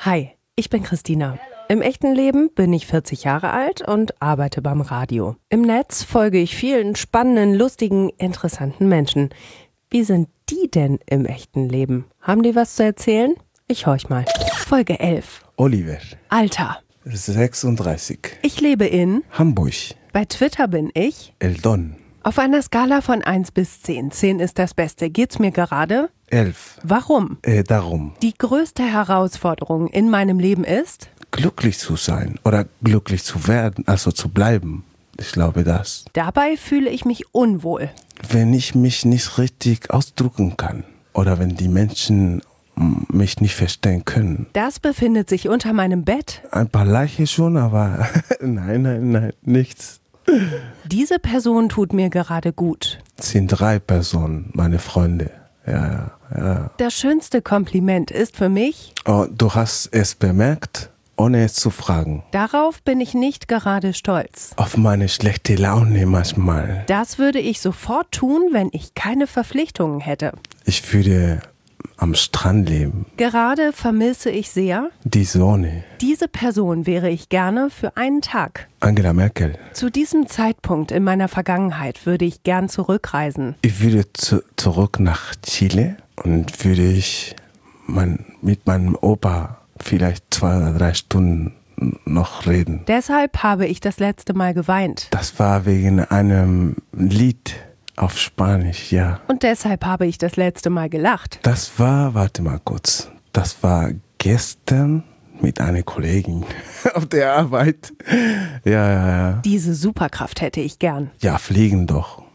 Hi, ich bin Christina. Im echten Leben bin ich 40 Jahre alt und arbeite beim Radio. Im Netz folge ich vielen spannenden, lustigen, interessanten Menschen. Wie sind die denn im echten Leben? Haben die was zu erzählen? Ich horch mal. Folge 11. Oliver. Alter. 36. Ich lebe in Hamburg. Bei Twitter bin ich Eldon. Auf einer Skala von 1 bis 10. 10 ist das Beste. Geht's mir gerade? 11. Warum? Darum. Die größte Herausforderung in meinem Leben ist? Glücklich zu sein oder glücklich zu werden, also zu bleiben. Ich glaube das. Dabei fühle ich mich unwohl. Wenn ich mich nicht richtig ausdrücken kann oder wenn die Menschen mich nicht verstehen können. Das befindet sich unter meinem Bett. Ein paar Leichen schon, aber nein, nichts. Diese Person tut mir gerade gut. Es sind 3 Personen, meine Freunde. Ja. Das schönste Kompliment ist für mich: Oh, du hast es bemerkt, ohne es zu fragen. Darauf bin ich nicht gerade stolz. Auf meine schlechte Laune manchmal. Das würde ich sofort tun, wenn ich keine Verpflichtungen hätte. Ich würde am Strand leben. Gerade vermisse ich sehr Die Sonne. diese Person wäre ich gerne für einen Tag. Angela Merkel. Zu diesem Zeitpunkt in meiner Vergangenheit würde ich gern zurückreisen. Ich würde zurück nach Chile und würde ich mit meinem Opa vielleicht 2 oder 3 Stunden noch reden. Deshalb habe ich das letzte Mal geweint. Das war wegen einem Lied auf Spanisch, ja. Und deshalb habe ich das letzte Mal gelacht. Das war, warte mal kurz, das war gestern mit einer Kollegin auf der Arbeit. Ja. Diese Superkraft hätte ich gern. Ja, fliegen.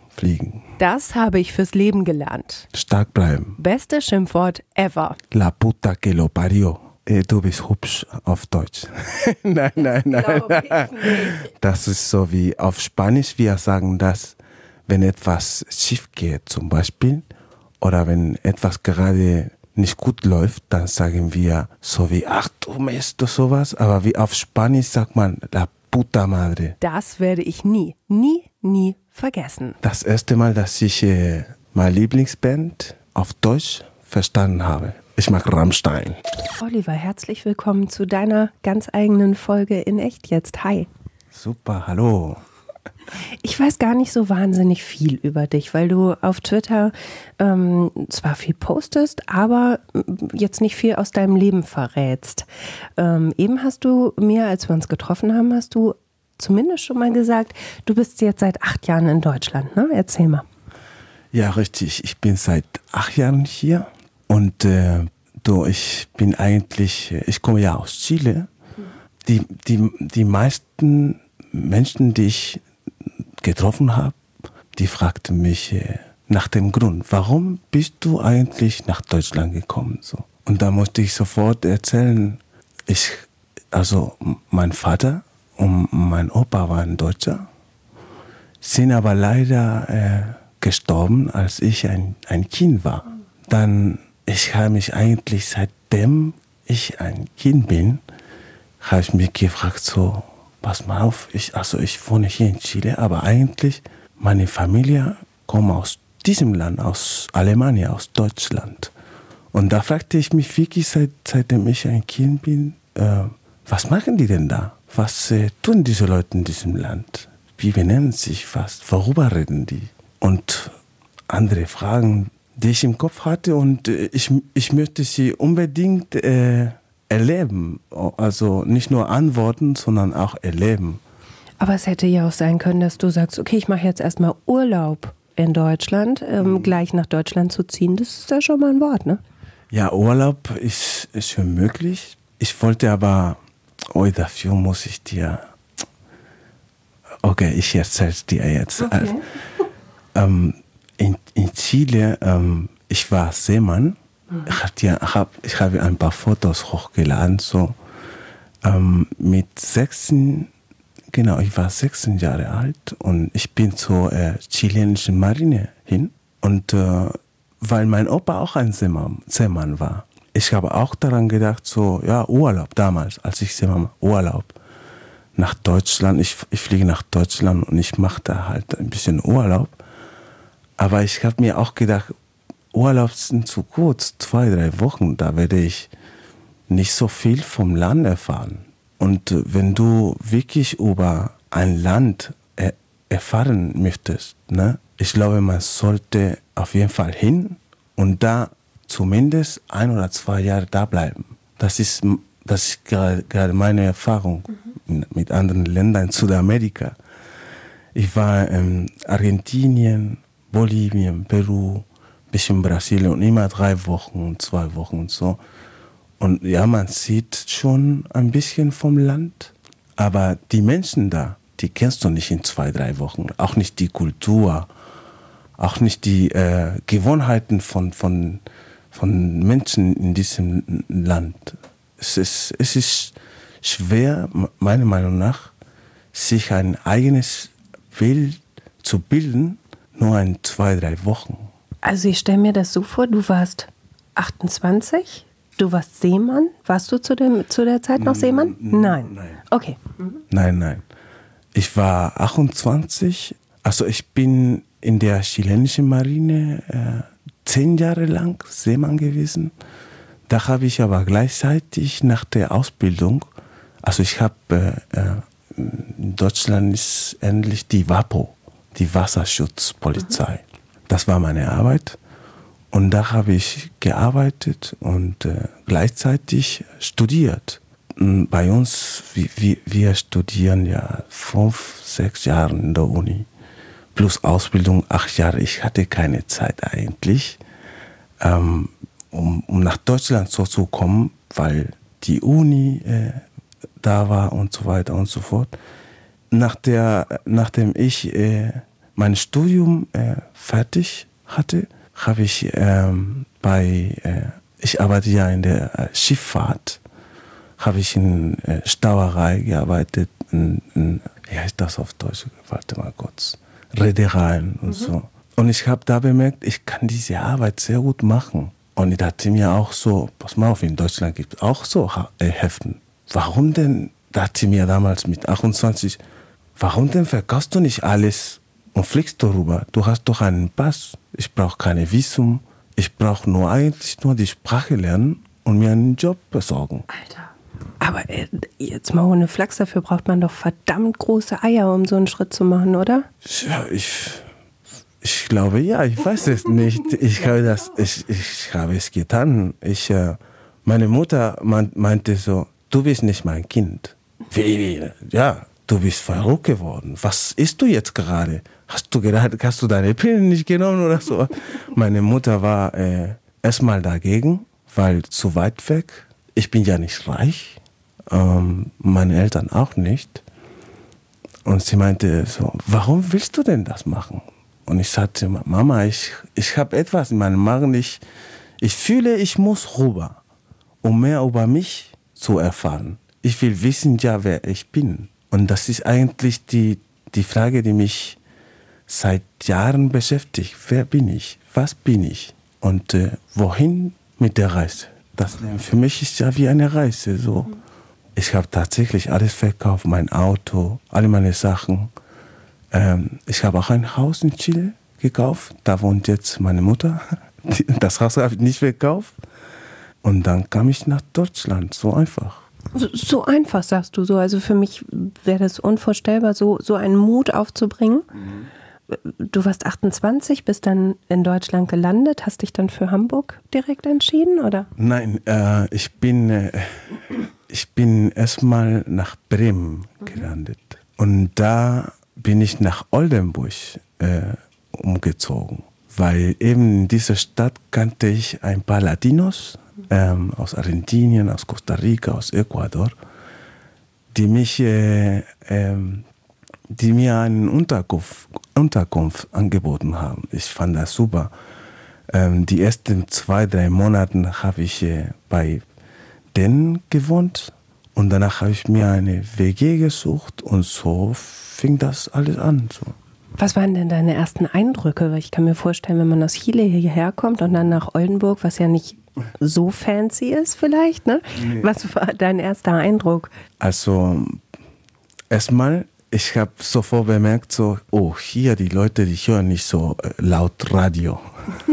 Das habe ich fürs Leben gelernt. Stark bleiben. Beste Schimpfwort ever. La puta que lo parió. Du bist hübsch auf Deutsch. Nein. Das ist so wie auf Spanisch, wir sagen das, wenn etwas schief geht zum Beispiel oder wenn etwas gerade nicht gut läuft, dann sagen wir so wie, ach du Mist, sowas. Aber wie auf Spanisch sagt man, la puta madre. Das werde ich nie vergessen. Das erste Mal, dass ich meine Lieblingsband auf Deutsch verstanden habe. Ich mag Rammstein. Oliver, herzlich willkommen zu deiner ganz eigenen Folge in Echt jetzt. Hi. Super, hallo. Ich weiß gar nicht so wahnsinnig viel über dich, weil du auf Twitter zwar viel postest, aber jetzt nicht viel aus deinem Leben verrätst. Eben hast du mir, als wir uns getroffen haben, hast du zumindest schon mal gesagt, du bist jetzt seit 8 Jahren in Deutschland, ne? Erzähl mal. Ja, richtig. Ich bin seit 8 Jahren hier und ich komme ja aus Chile. Die meisten Menschen, die ich getroffen habe, die fragten mich nach dem Grund, warum bist du eigentlich nach Deutschland gekommen? So. Und da musste ich sofort erzählen, mein Vater und mein Opa waren Deutscher, sind aber leider gestorben, als ich ein Kind war. Dann, ich habe mich eigentlich, seitdem ich ein Kind bin, habe ich mich gefragt, so, pass mal auf, ich wohne hier in Chile, aber eigentlich meine Familie kommt aus diesem Land, aus Alemania, aus Deutschland. Und da fragte ich mich wirklich, seitdem ich ein Kind bin, was machen die denn da? Was tun diese Leute in diesem Land? Wie benennen sie sich fast? Worüber reden die? Und andere Fragen, die ich im Kopf hatte und ich möchte sie unbedingt erleben, also nicht nur antworten, sondern auch erleben. Aber es hätte ja auch sein können, dass du sagst, okay, ich mache jetzt erstmal Urlaub in Deutschland, gleich nach Deutschland zu ziehen, das ist ja schon mal ein Wort, ne? Ja, Urlaub ist schon möglich. Ich wollte aber, dafür muss ich dir, okay, ich erzähl's dir jetzt. Okay. In Chile, ich war Seemann. Ich habe ein paar Fotos hochgeladen, so mit 16, genau, ich war 16 Jahre alt und ich bin zur chilenischen Marine hin und weil mein Opa auch ein Seemann war. Ich habe auch daran gedacht, so, ja, Urlaub damals, als ich Seemann war, Urlaub nach Deutschland. Ich fliege nach Deutschland und ich mache da halt ein bisschen Urlaub. Aber ich habe mir auch gedacht, Urlaub sind zu kurz, 2, 3 Wochen, da werde ich nicht so viel vom Land erfahren. Und wenn du wirklich über ein Land erfahren möchtest, ne, ich glaube, man sollte auf jeden Fall hin und da zumindest 1 oder 2 Jahre da bleiben. Das ist gerade meine Erfahrung mit anderen Ländern in Südamerika. Ich war in Argentinien, Bolivien, Peru, ein bisschen Brasilien und immer 3 Wochen, 2 Wochen und so. Und ja, man sieht schon ein bisschen vom Land, aber die Menschen da, die kennst du nicht in 2, 3 Wochen. Auch nicht die Kultur, auch nicht die Gewohnheiten von Menschen in diesem Land. Es ist schwer, meiner Meinung nach, sich ein eigenes Bild zu bilden, nur in 2, 3 Wochen. Also ich stelle mir das so vor, du warst 28, du warst Seemann. Warst du zu der Zeit noch Seemann? Nein. Okay. Nein. Ich war 28, also ich bin in der chilenischen Marine 10 Jahre lang Seemann gewesen. Da habe ich aber gleichzeitig nach der Ausbildung, also ich habe in Deutschland ist endlich die WAPO, die Wasserschutzpolizei. Das war meine Arbeit und da habe ich gearbeitet und gleichzeitig studiert. Bei uns, wir studieren ja 5, 6 Jahre in der Uni, plus Ausbildung 8 Jahre. Ich hatte keine Zeit eigentlich, um nach Deutschland so zu kommen, weil die Uni da war und so weiter und so fort. Nachdem ich mein Studium fertig hatte, habe ich ich arbeite ja in der Schifffahrt, habe ich in Stauerei gearbeitet, wie heißt das auf Deutsch? Warte mal kurz. Reedereien und so. Und ich habe da bemerkt, ich kann diese Arbeit sehr gut machen. Und ich dachte mir auch so, pass mal auf, in Deutschland gibt es auch so Häfen. Warum denn, dachte ich mir damals mit 28, warum denn verkaufst du nicht alles und fliegst darüber? Du hast doch einen Pass. Ich brauche keine Visum. Ich brauche eigentlich nur die Sprache lernen und mir einen Job besorgen. Alter. Aber jetzt mal ohne Flachs, dafür braucht man doch verdammt große Eier, um so einen Schritt zu machen, oder? Ja, ich glaube, ja, ich weiß es nicht. Ich habe es getan. Meine Mutter meinte so, du bist nicht mein Kind. Wie? Ja, du bist verrückt geworden. Was isst du jetzt gerade? Hast du deine Pillen nicht genommen oder so? Meine Mutter war erstmal dagegen, weil zu weit weg. Ich bin ja nicht reich, meine Eltern auch nicht. Und sie meinte so, warum willst du denn das machen? Und ich sagte, Mama, ich habe etwas in meinem Magen, ich fühle, ich muss rüber, um mehr über mich zu erfahren. Ich will wissen ja, wer ich bin. Und das ist eigentlich die Frage, die mich seit Jahren beschäftigt. Wer bin ich? Was bin ich? Und wohin mit der Reise? Das Leben für mich ist ja wie eine Reise. So. Ich habe tatsächlich alles verkauft, mein Auto, alle meine Sachen. Ich habe auch ein Haus in Chile gekauft. Da wohnt jetzt meine Mutter. Das Haus habe ich nicht verkauft. Und dann kam ich nach Deutschland. So einfach. So einfach, sagst du so. Also für mich wäre das unvorstellbar, so einen Mut aufzubringen. Du warst 28, bist dann in Deutschland gelandet. Hast dich dann für Hamburg direkt entschieden, oder? Nein, ich bin erstmal nach Bremen gelandet. Und da bin ich nach Oldenburg umgezogen. Weil eben in dieser Stadt kannte ich ein paar Latinos aus Argentinien, aus Costa Rica, aus Ecuador, die mir eine Unterkunft angeboten haben. Ich fand das super. Die ersten 2, 3 Monate habe ich bei denen gewohnt und danach habe ich mir eine WG gesucht und so fing das alles an. So. Was waren denn deine ersten Eindrücke? Weil ich kann mir vorstellen, wenn man aus Chile hierher kommt und dann nach Oldenburg, was ja nicht so fancy ist vielleicht, ne? Nee. Was war dein erster Eindruck? Also erstmal, ich habe sofort bemerkt, so, oh, hier die Leute, die hören nicht so laut Radio.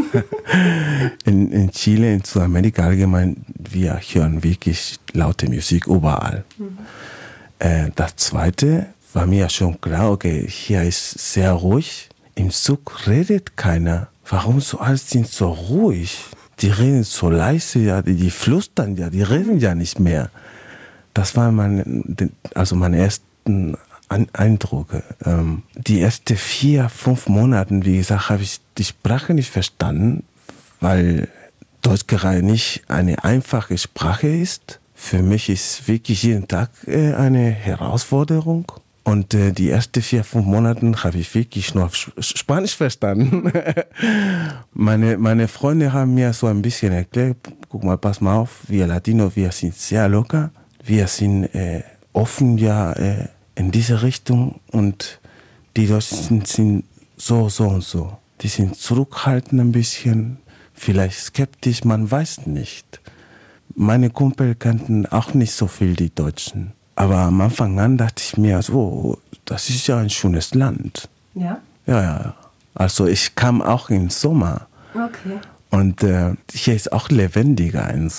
In Chile, in Südamerika allgemein, wir hören wirklich laute Musik überall. Das Zweite war mir schon klar, okay, hier ist sehr ruhig. Im Zug redet keiner. Warum so alles sind so ruhig? Die reden so leise, ja, die flüstern ja, die reden ja nicht mehr. Das war meine ersten Eindrücke. Die ersten 4-5 Monate, wie gesagt, habe ich die Sprache nicht verstanden, weil Deutsch gerade nicht eine einfache Sprache ist. Für mich ist wirklich jeden Tag eine Herausforderung. Und die ersten 4-5 Monate habe ich wirklich nur Spanisch verstanden. Meine Freunde haben mir so ein bisschen erklärt, guck mal, pass mal auf, wir Latino, wir sind sehr locker, wir sind offen ja in diese Richtung und die Deutschen sind so und so. Die sind zurückhaltend ein bisschen, vielleicht skeptisch, man weiß nicht. Meine Kumpel kannten auch nicht so viel die Deutschen. Aber am Anfang an dachte ich mir, so, das ist ja ein schönes Land. Ja? Ja. Also ich kam auch im Sommer. Okay. Und hier ist auch lebendiger im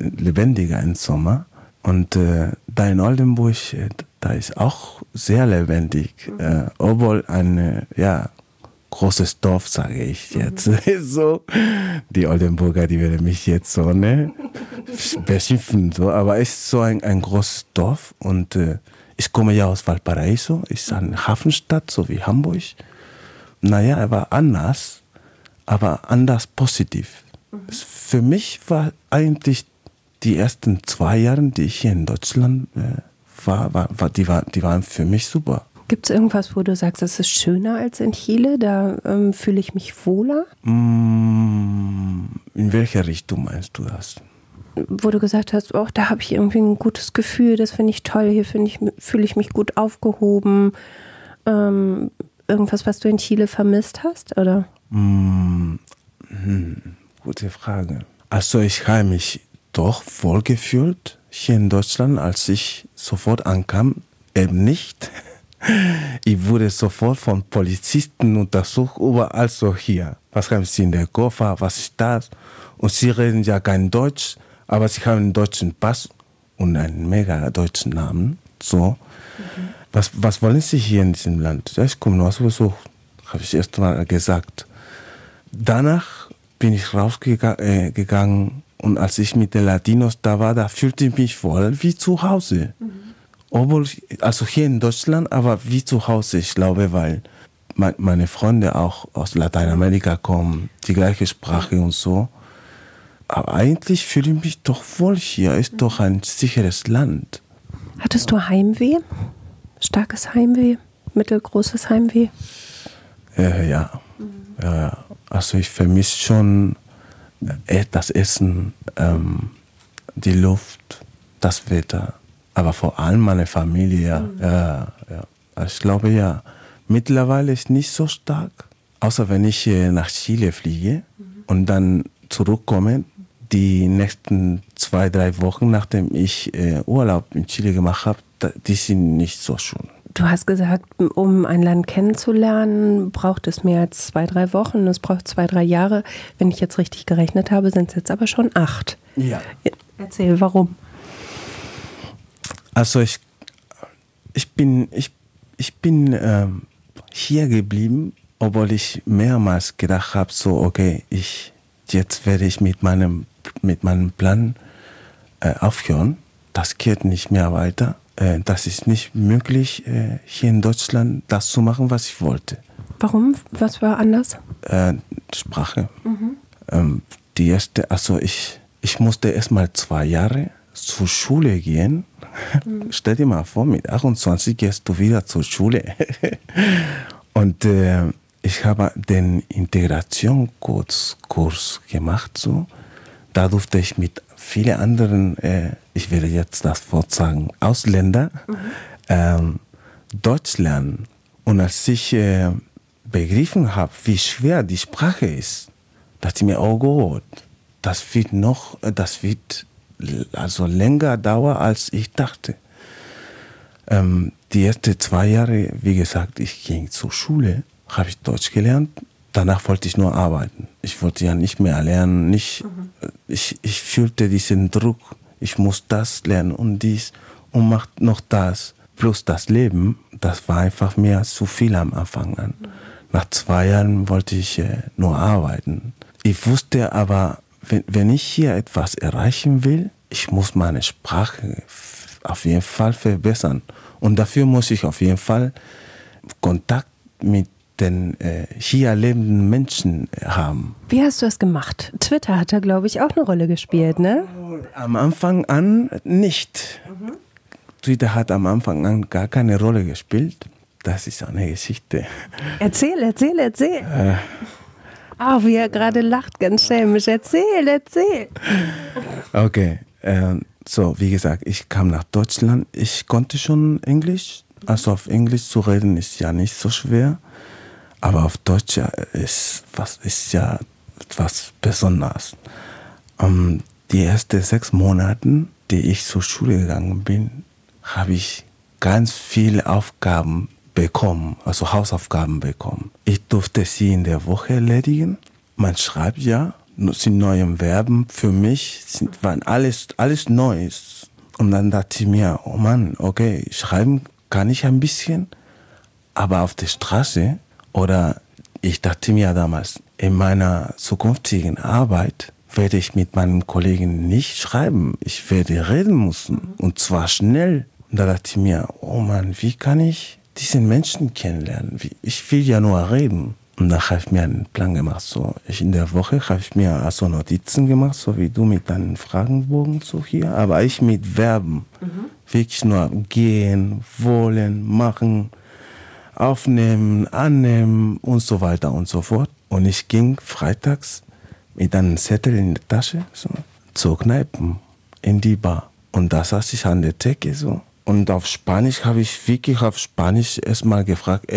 Sommer. Und da in Oldenburg, da ist auch sehr lebendig. Obwohl ein großes Dorf, sage ich jetzt. So, die Oldenburger, die werden mich jetzt so beschimpfen. So. Aber es ist so ein großes Dorf. Und ich komme ja aus Valparaiso, ist eine Hafenstadt, so wie Hamburg. Naja, er war anders, aber anders positiv. Für mich war eigentlich die ersten 2 Jahre, die ich hier in Deutschland die waren für mich super. Gibt es irgendwas, wo du sagst, es ist schöner als in Chile? Da fühle ich mich wohler? In welche Richtung meinst du das? Wo du gesagt hast, oh, da habe ich irgendwie ein gutes Gefühl, das finde ich toll, hier fühle ich mich gut aufgehoben. Irgendwas, was du in Chile vermisst hast, oder? Gute Frage. Also ich habe mich doch wohl gefühlt hier in Deutschland, als ich sofort ankam, eben nicht. Ich wurde sofort von Polizisten untersucht, überall so hier. Was haben Sie in der Koffer, was ist das? Und Sie reden ja kein Deutsch, aber Sie haben einen deutschen Pass und einen mega deutschen Namen. So. Was wollen Sie hier in diesem Land? Ja, ich komme nur so Besuch, habe ich erst mal gesagt. Danach bin ich rausgegangen und als ich mit den Latinos da war, da fühlte ich mich wohl wie zu Hause. Obwohl, also hier in Deutschland, aber wie zu Hause, ich glaube, weil meine Freunde auch aus Lateinamerika kommen, die gleiche Sprache und so. Aber eigentlich fühle ich mich doch wohl hier, ist doch ein sicheres Land. Hattest du Heimweh? Starkes Heimweh? Mittelgroßes Heimweh? Ja. Also ich vermisse schon das Essen, die Luft, das Wetter. Aber vor allem meine Familie, ja. Ich glaube, ja. Mittlerweile ist nicht so stark, außer wenn ich nach Chile fliege und dann zurückkomme. Die nächsten 2-3 Wochen, nachdem ich Urlaub in Chile gemacht habe, die sind nicht so schön. Du hast gesagt, um ein Land kennenzulernen, braucht es mehr als 2-3 Wochen. Es braucht 2-3 Jahre. Wenn ich jetzt richtig gerechnet habe, sind es jetzt aber schon 8. Ja. Erzähl, warum? Also ich bin hier geblieben, obwohl ich mehrmals gedacht habe, so okay, jetzt werde ich mit meinem Plan aufhören. Das geht nicht mehr weiter. Das ist nicht möglich, hier in Deutschland das zu machen, was ich wollte. Warum? Was war anders? Sprache. Die erste, also ich musste erst mal 2 Jahre zur Schule gehen. Stell dir mal vor, mit 28 gehst du wieder zur Schule. Und ich habe den Integrationskurs gemacht. So. Da durfte ich mit vielen anderen, ich werde jetzt das Wort sagen, Ausländer, Deutsch lernen. Und als ich begriffen habe, wie schwer die Sprache ist, dachte ich mir, oh Gott, das wird also länger dauern, als ich dachte. die ersten 2 Jahre, wie gesagt, ich ging zur Schule, habe ich Deutsch gelernt. Danach wollte ich nur arbeiten. Ich wollte ja nicht mehr lernen. Ich fühlte diesen Druck, ich muss das lernen und dies und macht noch das. Plus das Leben, das war einfach mir zu viel am Anfang an. Nach 2 Jahren wollte ich nur arbeiten. Ich wusste aber, wenn ich hier etwas erreichen will, ich muss meine Sprache auf jeden Fall verbessern. Und dafür muss ich auf jeden Fall Kontakt mit den hier lebenden Menschen haben. Wie hast du das gemacht? Twitter hat da, glaube ich, auch eine Rolle gespielt, ne? Am Anfang an nicht. Twitter hat am Anfang an gar keine Rolle gespielt. Das ist eine Geschichte. Erzähl. Wie er gerade lacht, ganz schelmisch. Erzähl. Okay, so wie gesagt, ich kam nach Deutschland. Ich konnte schon Englisch. Also auf Englisch zu reden ist ja nicht so schwer. Aber auf Deutsch ist ja was Besonderes. Die ersten 6 Monate, die ich zur Schule gegangen bin, habe ich ganz viele Aufgaben bekommen, also Hausaufgaben bekommen. Ich durfte sie in der Woche erledigen. Man schreibt ja, sind neue Verben für mich, waren alles Neues. Und dann dachte ich mir, oh Mann, okay, schreiben kann ich ein bisschen, aber auf der Straße oder ich dachte mir damals, in meiner zukünftigen Arbeit werde ich mit meinen Kollegen nicht schreiben. Ich werde reden müssen und zwar schnell. Und da dachte ich mir, oh Mann, wie kann ich diesen Menschen kennenlernen? Ich will ja nur reden. Und dann habe ich mir einen Plan gemacht. So, in der Woche habe ich mir also Notizen gemacht, so wie du mit deinen Fragenbogen so hier, aber ich mit Verben. Wirklich nur gehen, wollen, machen, aufnehmen, annehmen und so weiter und so fort. Und ich ging freitags mit einem Zettel in der Tasche so, zur Kneipe, in die Bar. Und da saß ich an der Theke so. Und auf Spanisch habe ich wirklich erstmal gefragt,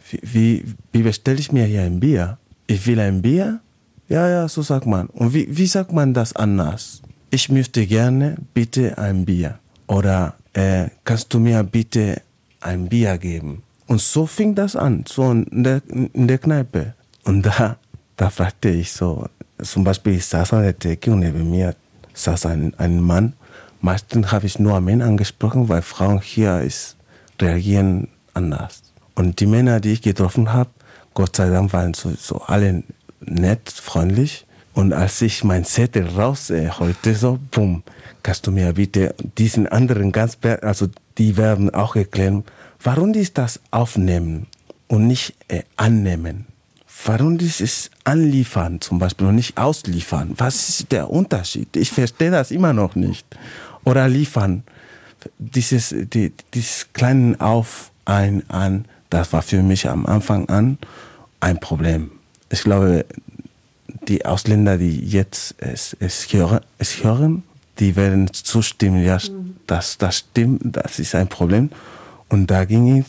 wie bestelle ich mir hier ein Bier? Ich will ein Bier? Ja, so sagt man. Und wie sagt man das anders? Ich möchte gerne bitte ein Bier. Oder kannst du mir bitte ein Bier geben? Und so fing das an, so in der Kneipe. Und da fragte ich so, zum Beispiel ich saß an der Theke und neben mir saß ein Mann. Meistens habe ich nur Männer angesprochen, weil Frauen hier reagieren anders. Und die Männer, die ich getroffen habe, Gott sei Dank waren so alle nett, freundlich. Und als ich mein Zettel rausholte, so, bumm, kannst du mir bitte diesen anderen die werden auch erklären, warum ist das aufnehmen und nicht annehmen? Warum ist es anliefern zum Beispiel und nicht ausliefern? Was ist der Unterschied? Ich verstehe das immer noch nicht. Oder liefern, dieses kleinen Auf, an, das war für mich am Anfang an ein Problem. Ich glaube, die Ausländer, die jetzt es hören, die werden zustimmen, ja, das stimmt, das ist ein Problem. Und da ging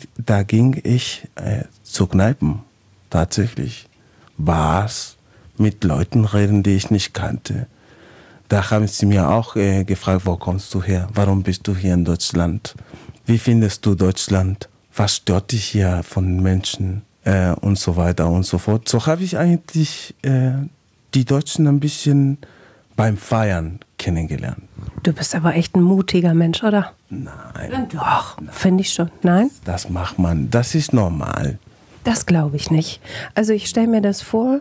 ich zu Kneipen, tatsächlich. Bars, mit Leuten reden, die ich nicht kannte. Da haben sie mir auch gefragt, wo kommst du her? Warum bist du hier in Deutschland? Wie findest du Deutschland? Was stört dich hier von Menschen? Und so weiter und so fort. So habe ich eigentlich die Deutschen ein bisschen beim Feiern kennengelernt. Du bist aber echt ein mutiger Mensch, oder? Nein. Doch, finde ich schon. Nein? Das macht man, das ist normal. Das glaube ich nicht. Also ich stelle mir das vor,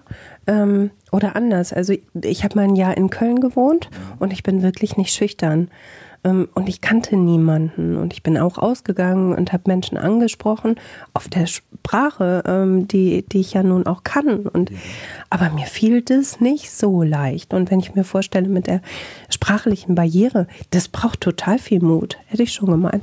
oder anders. Also ich habe mal ein Jahr in Köln gewohnt und ich bin wirklich nicht schüchtern. Und ich kannte niemanden und ich bin auch ausgegangen und habe Menschen angesprochen auf der Sprache, die ich ja nun auch kann. Aber mir fiel das nicht so leicht. Und wenn ich mir vorstelle, mit der sprachlichen Barriere, das braucht total viel Mut, hätte ich schon gemeint.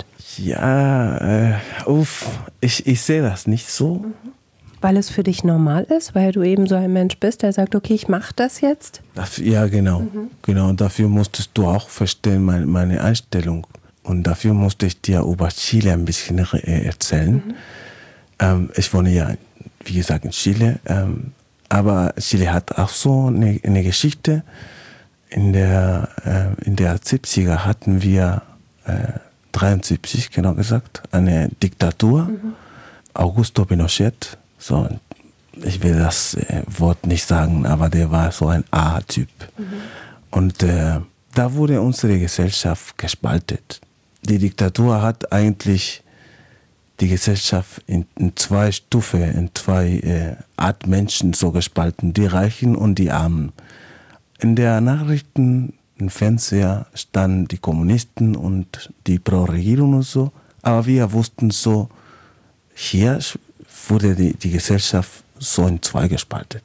Ja, ich sehe das nicht so. Weil es für dich normal ist, weil du eben so ein Mensch bist, der sagt, okay, ich mache das jetzt? Ja, genau. Genau, und dafür musstest du auch verstehen, meine Einstellung. Und dafür musste ich dir über Chile ein bisschen erzählen. Ich wohne ja, wie gesagt, in Chile. Aber Chile hat auch so eine Geschichte. In der 70er hatten wir 1973 genau gesagt, eine Diktatur. Augusto Pinochet, so, ich will das Wort nicht sagen, aber der war so ein A-Typ. Und da wurde unsere Gesellschaft gespaltet. Die Diktatur hat eigentlich die Gesellschaft in zwei Stufen, in zwei Art Menschen so gespalten, die Reichen und die Armen. In der Nachrichten, im Fernseher standen die Kommunisten und die Pro-Regierung und so, aber wir wussten so, hier wurde die Gesellschaft so in zwei gespalten.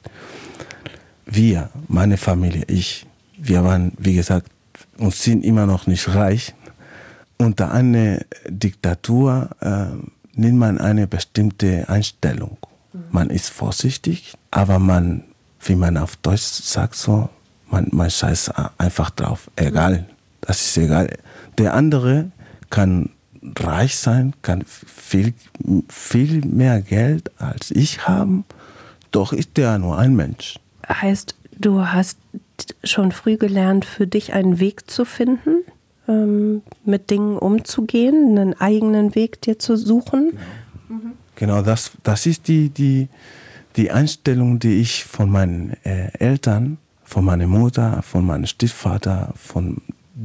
Wir, meine Familie, wir waren, wie gesagt, und sind immer noch nicht reich. Unter einer Diktatur nimmt man eine bestimmte Einstellung. Man ist vorsichtig, aber man, wie man auf Deutsch sagt, so, man scheißt einfach drauf. Egal, das ist egal. Der andere kann reich sein, kann viel mehr Geld als ich haben, doch ist der nur ein Mensch. Heißt, du hast schon früh gelernt, für dich einen Weg zu finden, mit Dingen umzugehen, einen eigenen Weg dir zu suchen? Genau, das ist die Einstellung, die ich von meinen Eltern, von meiner Mutter, von meinem Stiefvater, von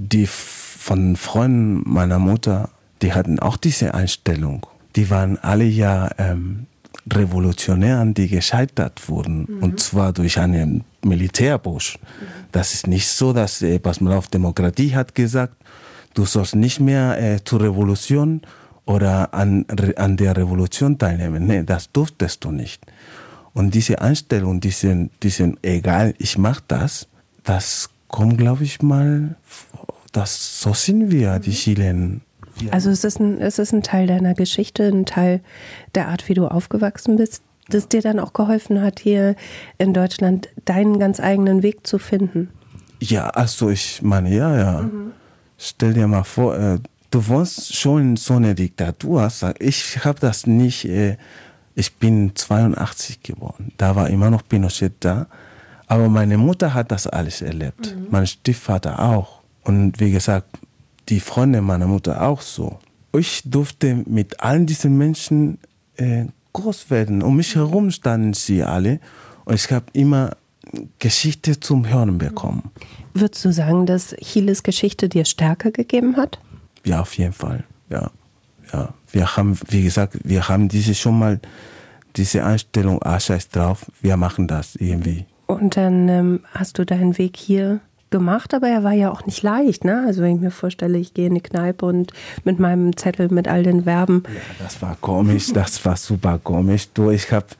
Freunden meiner Mutter, die hatten auch diese Einstellung. Die waren alle ja Revolutionären, die gescheitert wurden. Und zwar durch einen Militärputsch. Das ist nicht so, dass Basmalaw Demokratie hat gesagt, du sollst nicht mehr zur Revolution oder an der Revolution teilnehmen. Nee, das durftest du nicht. Und diese Einstellung, diesen egal, ich mach das kommt, glaube ich mal, so sind wir, die Chilenen. Also es ist ein Teil deiner Geschichte, ein Teil der Art, wie du aufgewachsen bist, das dir dann auch geholfen hat, hier in Deutschland deinen ganz eigenen Weg zu finden. Ja, also ich meine, ja. Stell dir mal vor, du wohnst schon in so einer Diktatur. Ich habe das nicht, ich bin 82 geboren, da war immer noch Pinochet da, aber meine Mutter hat das alles erlebt, mein Stiefvater auch. Und wie gesagt, die Freunde meiner Mutter auch so. Ich durfte mit allen diesen Menschen groß werden. Um mich herum standen sie alle und ich habe immer Geschichte zum Hören bekommen. Würdest du sagen, dass Chiles Geschichte dir Stärke gegeben hat? Ja, auf jeden Fall. Ja. Wir haben, wie gesagt, schon mal diese Einstellung, scheiß drauf, wir machen das irgendwie. Und dann hast du deinen Weg hier gemacht, aber er war ja auch nicht leicht, ne? Also wenn ich mir vorstelle, ich gehe in die Kneipe und mit meinem Zettel mit all den Verben. Ja, das war komisch, das war super komisch. Du, ich hab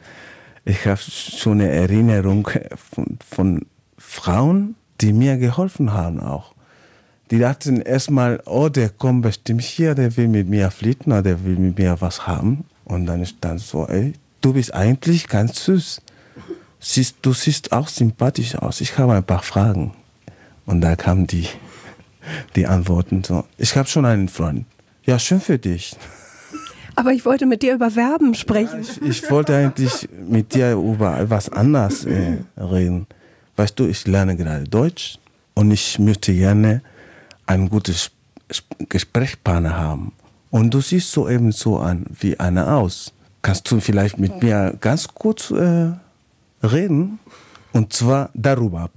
schon eine Erinnerung von Frauen, die mir geholfen haben auch. Die dachten erstmal, oh, der kommt bestimmt hier, der will mit mir flirten oder der will mit mir was haben. Und dann ist dann so, ey, du bist eigentlich ganz süß. Du siehst auch sympathisch aus. Ich habe ein paar Fragen. Und da kamen die Antworten so, ich habe schon einen Freund. Ja, schön für dich. Aber ich wollte mit dir über Verben sprechen. Ja, ich wollte eigentlich mit dir über etwas anderes reden. Weißt du, ich lerne gerade Deutsch und ich möchte gerne ein gutes Gesprächspartner haben. Und du siehst so eben so wie einer aus. Kannst du vielleicht mit mir ganz kurz reden? Und zwar darüber.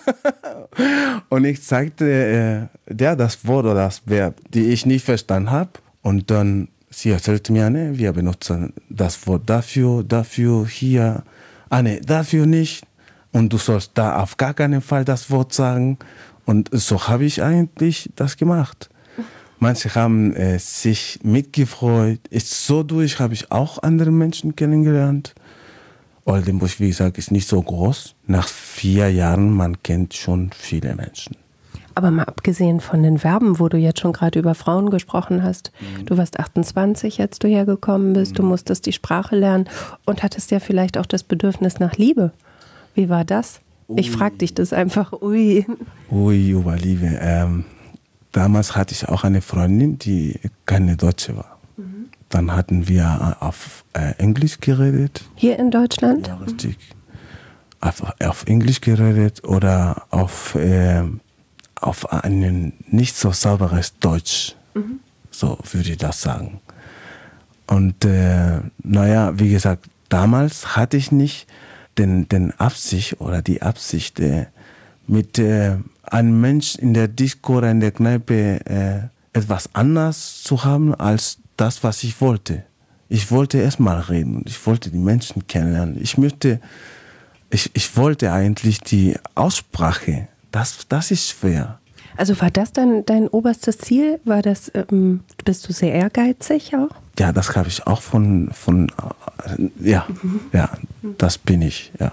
Und ich zeigte das Wort oder das Verb, die ich nicht verstanden habe. Und dann, sie erzählte mir, ne, wir benutzen das Wort dafür, hier. Ne, dafür nicht. Und du sollst da auf gar keinen Fall das Wort sagen. Und so habe ich eigentlich das gemacht. Manche haben sich mitgefreut. So durch habe ich auch andere Menschen kennengelernt. Oldenburg, wie gesagt, ist nicht so groß. Nach 4 Jahren, man kennt schon viele Menschen. Aber mal abgesehen von den Verben, wo du jetzt schon gerade über Frauen gesprochen hast. Du warst 28, als du hergekommen bist. Du musstest die Sprache lernen und hattest ja vielleicht auch das Bedürfnis nach Liebe. Wie war das? Ich frage dich das einfach. Über Liebe. Damals hatte ich auch eine Freundin, die keine Deutsche war. Dann hatten wir auf Englisch geredet. Hier in Deutschland? Ja, richtig. Auf Englisch geredet oder auf ein nicht so sauberes Deutsch. so würde ich das sagen. Und naja, wie gesagt, damals hatte ich nicht den Absicht oder die Absicht, mit einem Mensch in der Disco oder in der Kneipe etwas anders zu haben als das, was ich wollte. Ich wollte erstmal reden und ich wollte die Menschen kennenlernen. Ich wollte eigentlich die Aussprache. Das ist schwer. Also war das dann dein oberstes Ziel? War das, bist du sehr ehrgeizig auch? Ja, das habe ich auch ja, das bin ich, ja.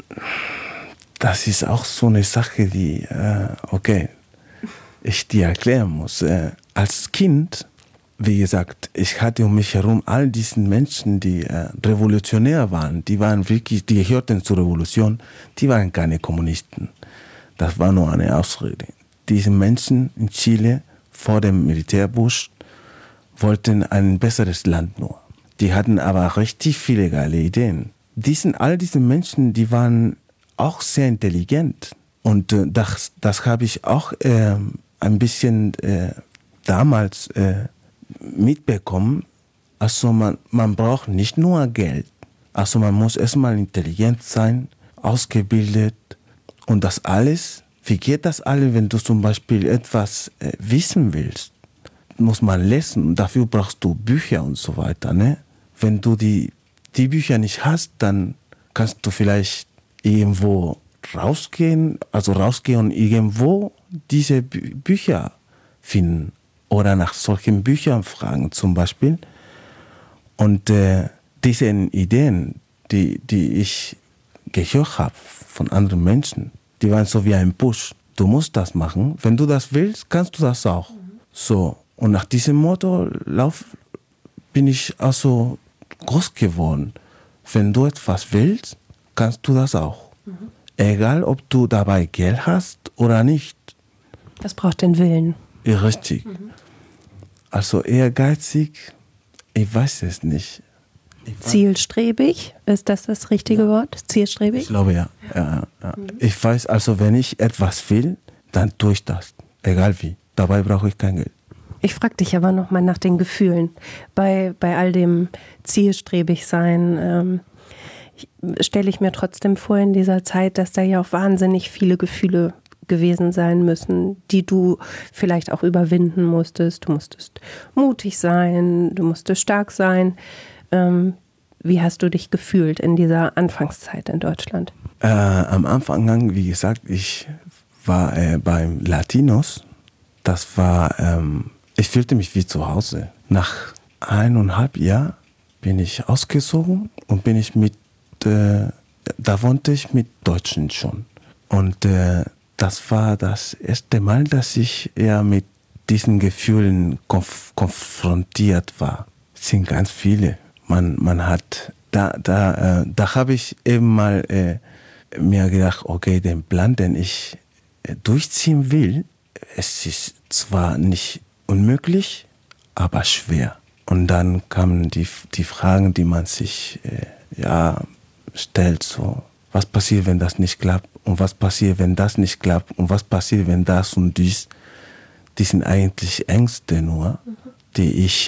Das ist auch so eine Sache, die, okay, ich dir erklären muss. Als Kind, wie gesagt, ich hatte um mich herum all diesen Menschen, die revolutionär waren, die gehörten zur Revolution, die waren keine Kommunisten. Das war nur eine Ausrede. Diese Menschen in Chile vor dem Militärputsch wollten ein besseres Land nur. Die hatten aber richtig viele geile Ideen. All diese Menschen, die waren auch sehr intelligent. Und das habe ich auch ein bisschen damals mitbekommen. Also man braucht nicht nur Geld. Also man muss erstmal intelligent sein, ausgebildet und das alles. Wie geht das alles, wenn du zum Beispiel etwas wissen willst? Muss man lesen und dafür brauchst du Bücher und so weiter. Ne? Wenn du die Bücher nicht hast, dann kannst du vielleicht irgendwo rausgehen und irgendwo diese Bücher finden oder nach solchen Büchern fragen zum Beispiel. Und diese Ideen, die ich gehört habe von anderen Menschen, die waren so wie ein Push. Du musst das machen. Wenn du das willst, kannst du das auch. So. Und nach diesem Motto bin ich also groß geworden. Wenn du etwas willst, kannst du das auch. Egal, ob du dabei Geld hast oder nicht. Das braucht den Willen. Ja, richtig. Also ehrgeizig, ich weiß es nicht. Zielstrebig, ist das richtige Wort? Zielstrebig? Ich glaube ja. Ich weiß, also wenn ich etwas will, dann tue ich das. Egal wie. Dabei brauche ich kein Geld. Ich frage dich aber nochmal nach den Gefühlen. Bei all dem Zielstrebig-Sein stelle ich mir trotzdem vor in dieser Zeit, dass da ja auch wahnsinnig viele Gefühle gewesen sein müssen, die du vielleicht auch überwinden musstest. Du musstest mutig sein, du musstest stark sein. Wie hast du dich gefühlt in dieser Anfangszeit in Deutschland? Am Anfang, wie gesagt, ich war beim Latinos. Das war, ich fühlte mich wie zu Hause. Nach 1,5 Jahren bin ich ausgezogen und da wohnte ich mit Deutschen schon. Und das war das erste Mal, dass ich eher mit diesen Gefühlen konfrontiert war. Es sind ganz viele. Man hat, da habe ich eben mal mir gedacht, okay, den Plan, den ich durchziehen will, es ist zwar nicht unmöglich, aber schwer. Und dann kamen die Fragen, die man sich stellt, so, was passiert, wenn das nicht klappt? Und was passiert, wenn das nicht klappt? Und was passiert, wenn das und dies? Die sind eigentlich Ängste nur, die ich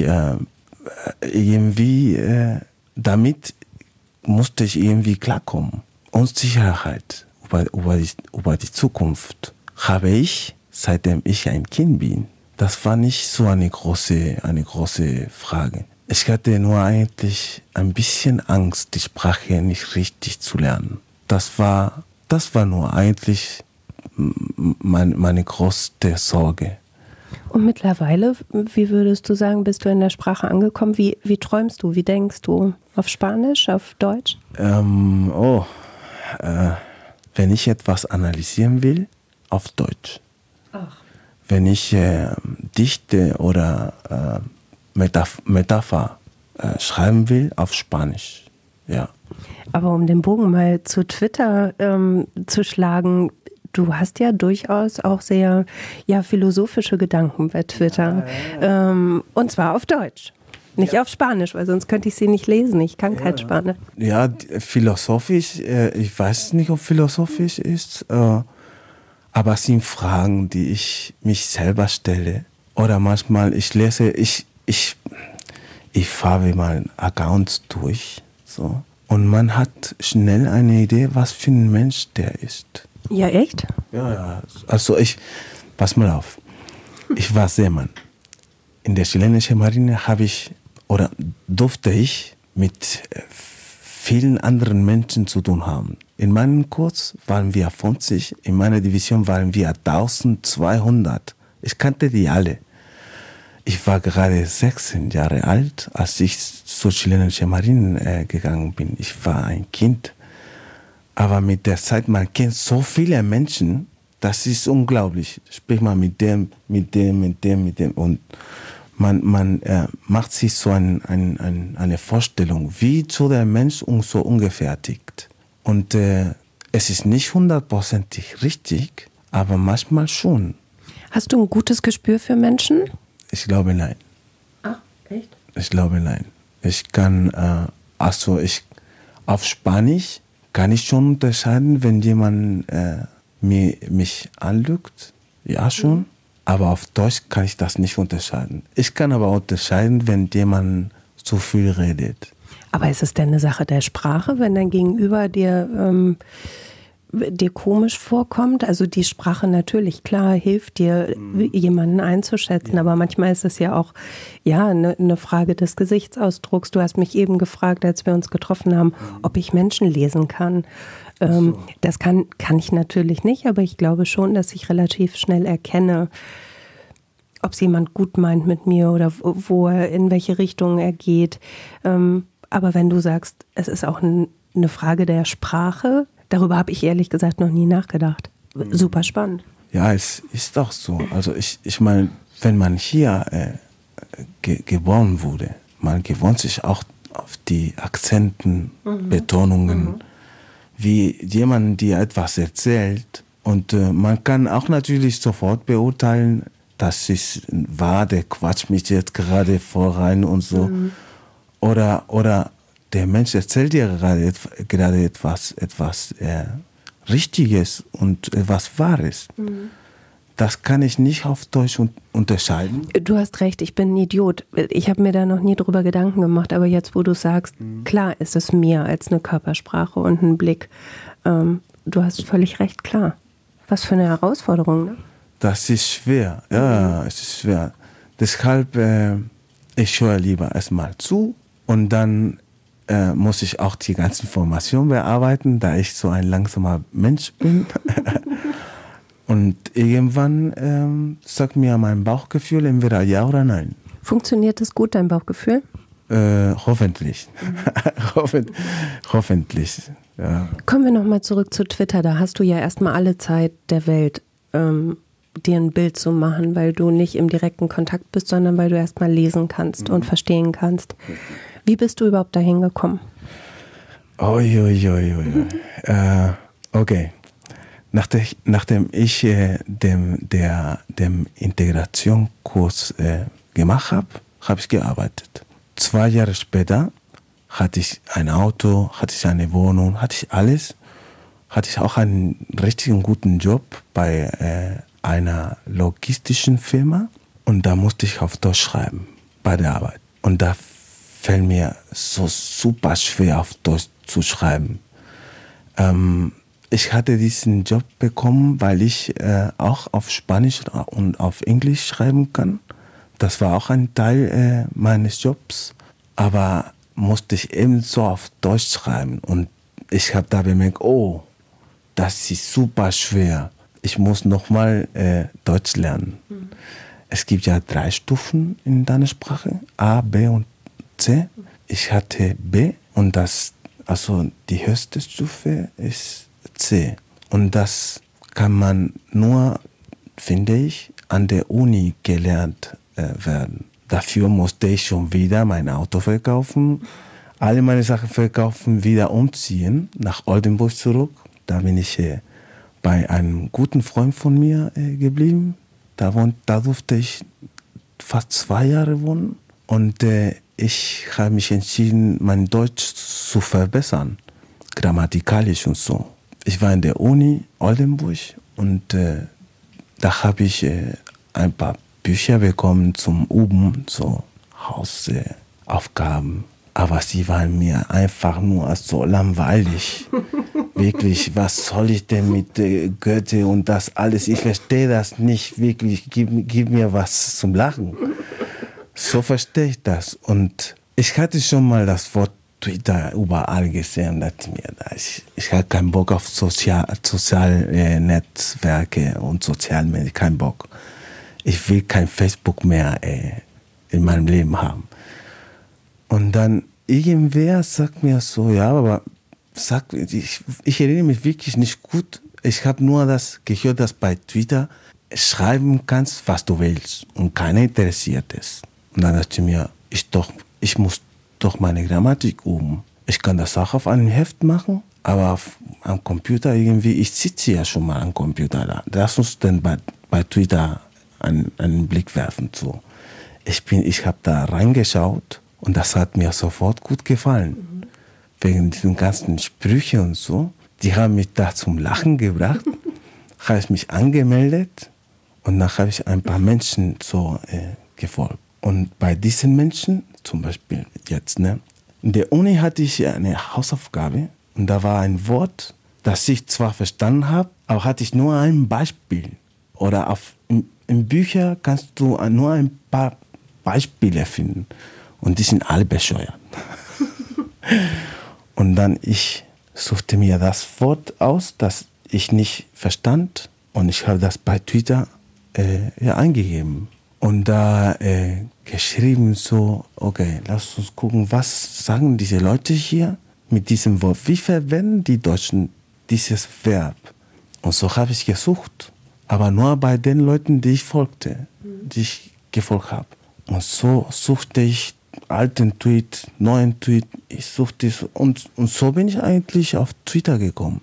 damit musste ich irgendwie klarkommen. Unsicherheit über die Zukunft habe ich, seitdem ich ein Kind bin. Das war nicht so eine große Frage. Ich hatte nur eigentlich ein bisschen Angst, die Sprache nicht richtig zu lernen. Das war nur eigentlich meine größte Sorge. Und mittlerweile, wie würdest du sagen, bist du in der Sprache angekommen? Wie träumst du? Wie denkst du? Auf Spanisch, auf Deutsch? Wenn ich etwas analysieren will, auf Deutsch. Ach. Wenn ich Dichte oder Metapher schreiben will, auf Spanisch. Ja. Aber um den Bogen mal zu Twitter zu schlagen, du hast ja durchaus auch sehr philosophische Gedanken bei Twitter. Ja. Und zwar auf Deutsch. Nicht auf Spanisch, weil sonst könnte ich sie nicht lesen. Ich kann kein Spanisch. Ja, philosophisch, ich weiß nicht, ob philosophisch ist, aber es sind Fragen, die ich mich selber stelle. Oder manchmal, ich fahre mal Accounts durch. So. Und man hat schnell eine Idee, was für ein Mensch der ist. Ja, echt? Ja. Also pass mal auf. Ich war Seemann. In der chilenischen Marine durfte ich mit vielen anderen Menschen zu tun haben. In meinem Kurs waren wir 50, in meiner Division waren wir 1200. Ich kannte die alle. Ich war gerade 16 Jahre alt, als ich zur chilenischen Marine gegangen bin. Ich war ein Kind. Aber mit der Zeit, man kennt so viele Menschen, das ist unglaublich. Sprich mal mit dem. Und man macht sich so eine Vorstellung, wie so der Mensch so ungefähr tickt. Und es ist nicht 100%ig richtig, aber manchmal schon. Hast du ein gutes Gespür für Menschen? Ich glaube, nein. Ach, echt? Ich glaube, nein. Ich kann, auf Spanisch kann ich schon unterscheiden, wenn jemand mich anlügt. Ja, schon. Aber auf Deutsch kann ich das nicht unterscheiden. Ich kann aber unterscheiden, wenn jemand zu viel redet. Aber ist es denn eine Sache der Sprache, wenn dein Gegenüber dir komisch vorkommt? Also die Sprache natürlich, klar, hilft dir, jemanden einzuschätzen, aber manchmal ist es ja auch eine Frage des Gesichtsausdrucks. Du hast mich eben gefragt, als wir uns getroffen haben, ob ich Menschen lesen kann. Das kann ich natürlich nicht, aber ich glaube schon, dass ich relativ schnell erkenne, ob es jemand gut meint mit mir oder in welche Richtung er geht. Aber wenn du sagst, es ist auch eine Frage der Sprache, darüber habe ich ehrlich gesagt noch nie nachgedacht. Super spannend. Ja, es ist auch so. Also ich meine, wenn man hier geboren wurde, man gewöhnt sich auch auf die Akzenten, Betonungen, wie jemand dir etwas erzählt. Und man kann auch natürlich sofort beurteilen, der quatscht mich jetzt gerade vorein und so. Oder der Mensch erzählt dir gerade etwas Richtiges und etwas Wahres. Das kann ich nicht auf Deutsch unterscheiden. Du hast recht, ich bin ein Idiot. Ich habe mir da noch nie drüber Gedanken gemacht, aber jetzt, wo du sagst, klar ist es mehr als eine Körpersprache und ein Blick. Du hast völlig recht, klar. Was für eine Herausforderung, ne? Das ist schwer, ja, es ist schwer. Deshalb, ich höre lieber erstmal zu und dann muss ich auch die ganzen Informationen bearbeiten, da ich so ein langsamer Mensch bin. Und irgendwann sagt mir mein Bauchgefühl entweder ja oder nein. Funktioniert das gut, dein Bauchgefühl? Hoffentlich. Hoffentlich. Ja. Kommen wir nochmal zurück zu Twitter. Da hast du ja erstmal alle Zeit der Welt, dir ein Bild zu machen, weil du nicht im direkten Kontakt bist, sondern weil du erstmal lesen kannst und verstehen kannst. Wie bist du überhaupt dahin gekommen? Okay. Nachdem ich dem Integrationskurs gemacht habe, habe ich gearbeitet. 2 Jahre später hatte ich ein Auto, hatte ich eine Wohnung, hatte ich alles. Hatte ich auch einen richtig guten Job bei einer logistischen Firma. Und da musste ich auf Deutsch schreiben, bei der Arbeit. Und da fällt mir so super schwer, auf Deutsch zu schreiben. Ich hatte diesen Job bekommen, weil ich auch auf Spanisch und auf Englisch schreiben kann. Das war auch ein Teil meines Jobs. Aber musste ich ebenso auf Deutsch schreiben. Und ich habe da bemerkt, oh, das ist super schwer. Ich muss nochmal Deutsch lernen. Es gibt ja 3 Stufen in deiner Sprache, A, B und C. Ich hatte B und die höchste Stufe ist C. Und das kann man nur, finde ich, an der Uni gelernt werden. Dafür musste ich schon wieder mein Auto verkaufen, alle meine Sachen verkaufen, wieder umziehen, nach Oldenburg zurück. Da bin ich bei einem guten Freund von mir geblieben. Da durfte ich fast 2 Jahre wohnen. Und ich habe mich entschieden, mein Deutsch zu verbessern, grammatikalisch und so. Ich war in der Uni Oldenburg und da habe ich ein paar Bücher bekommen zum Üben, so Hausaufgaben. Aber sie waren mir einfach nur so langweilig. Wirklich, was soll ich denn mit Goethe und das alles? Ich verstehe das nicht wirklich. Gib mir was zum Lachen. So verstehe ich das. Und ich hatte schon mal das Wort Twitter überall gesehen. Ich habe keinen Bock auf soziale Netzwerke und Sozialmedien. Keinen Bock. Ich will kein Facebook mehr in meinem Leben haben. Und dann irgendwer sagt mir so, ja, aber ich erinnere mich wirklich nicht gut. Ich habe nur das gehört, dass bei Twitter schreiben kannst, was du willst und keiner interessiert es. Und dann dachte ich mir, ich muss doch meine Grammatik üben. Ich kann das auch auf einem Heft machen, aber am Computer irgendwie, ich sitze ja schon mal am Computer da. Lass uns dann bei Twitter einen Blick werfen. So. Ich habe da reingeschaut. Und das hat mir sofort gut gefallen. Wegen diesen ganzen Sprüchen und so. Die haben mich da zum Lachen gebracht. Habe ich mich angemeldet und dann habe ich ein paar Menschen so gefolgt. Und bei diesen Menschen, zum Beispiel jetzt, in der Uni hatte ich eine Hausaufgabe und da war ein Wort, das ich zwar verstanden habe, aber hatte ich nur ein Beispiel. Oder in Büchern kannst du nur ein paar Beispiele finden. Und die sind alle bescheuert. Und dann ich suchte mir das Wort aus, das ich nicht verstand. Und ich habe das bei Twitter eingegeben. Und da geschrieben so, okay, lass uns gucken, was sagen diese Leute hier mit diesem Wort. Wie verwenden die Deutschen dieses Verb? Und so habe ich gesucht. Aber nur bei den Leuten, die ich folgte, die ich gefolgt habe. Und so suchte ich alten Tweet, neuen Tweet, ich suchte und so bin ich eigentlich auf Twitter gekommen.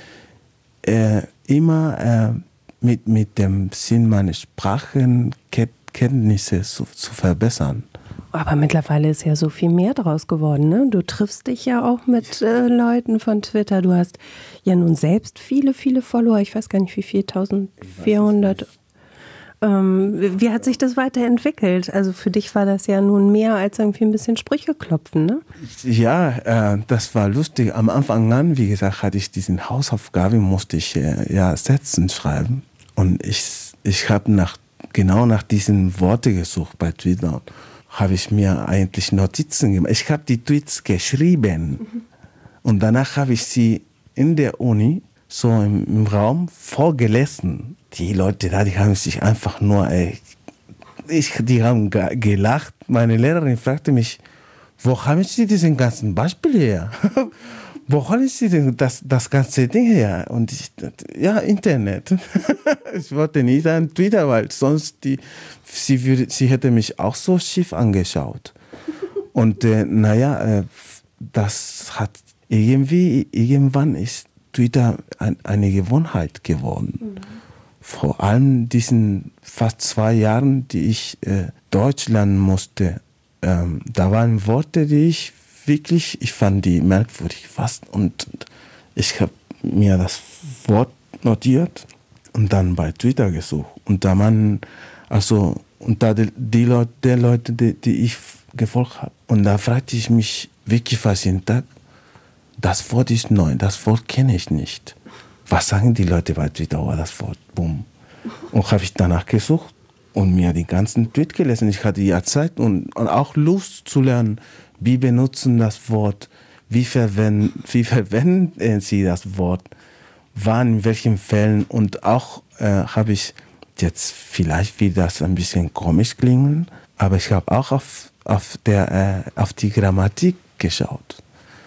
Immer mit dem Sinn, meine Sprachenkenntnisse zu verbessern. Aber mittlerweile ist ja so viel mehr draus geworden, ne? Du triffst dich ja auch mit Leuten von Twitter. Du hast ja nun selbst viele, viele Follower. Ich weiß gar nicht, wie viel, 1400. Wie hat sich das weiterentwickelt? Also für dich war das ja nun mehr als irgendwie ein bisschen Sprüche klopfen, ne? Ja, das war lustig. Am Anfang an, wie gesagt, hatte ich diesen Hausaufgabe, musste ich Sätzen schreiben. Und ich habe genau nach diesen Worten gesucht bei Twitter. Habe ich mir eigentlich Notizen gemacht. Ich habe die Tweets geschrieben. Und danach habe ich sie in der Uni so im Raum vorgelesen. Die Leute da, die haben sich einfach nur, die haben gelacht. Meine Lehrerin fragte mich, wo haben Sie diesen ganzen Beispiel her? Wo haben Sie denn das ganze Ding her? Und ich dachte, ja, Internet. Ich wollte nie sagen Twitter, weil sonst sie hätte mich auch so schief angeschaut. Und das hat irgendwann ist Twitter eine Gewohnheit geworden. Vor allem diesen fast 2 Jahren, die ich Deutsch lernen musste, da waren Worte, die ich fand die merkwürdig fast. Und ich habe mir das Wort notiert und dann bei Twitter gesucht. Und da die Leute, die ich gefolgt habe. Und da fragte ich mich wirklich fast jeden Tag, das Wort ist neu, das Wort kenne ich nicht. Was sagen die Leute bei Twitter über das Wort? Boom. Und habe ich danach gesucht und mir die ganzen Tweets gelesen. Ich hatte ja Zeit und auch Lust zu lernen, wie benutzen das Wort, wie verwenden sie das Wort, wann, in welchen Fällen. Und auch habe ich jetzt vielleicht, wie das ein bisschen komisch klingen, aber ich habe auch auf die Grammatik geschaut.